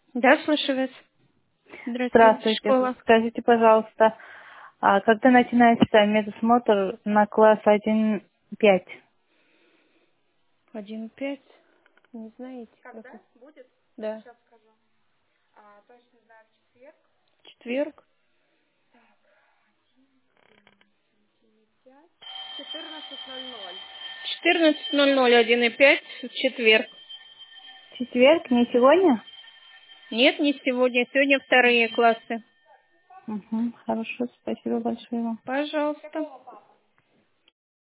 Да, слышу вас. Здравствуйте, Здравствуйте. школа. Скажите, пожалуйста, когда начинается медосмотр на класс 1-5? 1,5. Не знаете? Да. Четверг. 14:00, 1,5 в четверг. Четверг, не сегодня? Нет, не сегодня. Сегодня вторые классы. Угу, хорошо, спасибо большое вам. Пожалуйста.